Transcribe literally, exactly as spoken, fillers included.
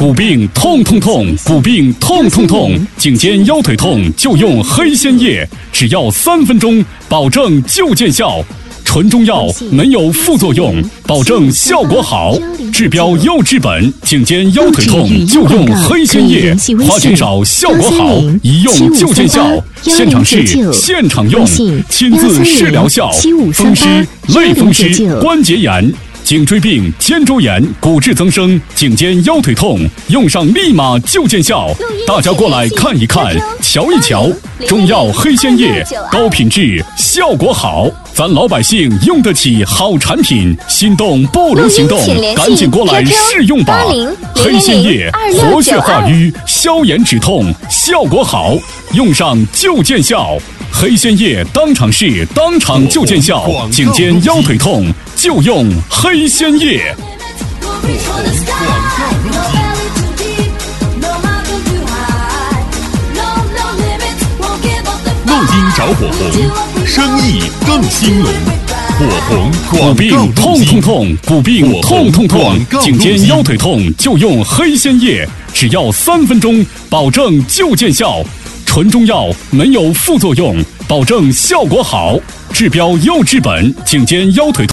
骨病痛痛痛，骨病痛痛痛，颈肩腰腿痛就用黑仙叶，只要三分钟，保证就见效。纯中药，没有副作用，保证效果好。治标又治本，颈肩腰腿痛就用黑仙叶，花钱少，效果好，一用就见效。现场试，现场用，亲自试疗效。风湿、类风湿、关节炎。颈椎病、肩周炎、骨质增生、颈肩腰腿痛，用上立马就见效。大家过来看一看，瞧一瞧，中药黑仙叶，高品质，效果好，咱老百姓用得起好产品，心动不如行动，赶紧过来试用吧。黑仙叶活血化瘀，消炎止痛，效果好，用上就见效。黑仙叶当场试，当场就见效。颈肩腰腿痛就用黑仙叶。 漏精找火红，生意更兴隆。火红骨病痛痛痛，骨病痛痛痛，颈肩腰腿痛就用黑仙叶，只要三分钟，保证就见效。纯中药，没有副作用，保证效果好，治标又治本，颈肩腰腿痛。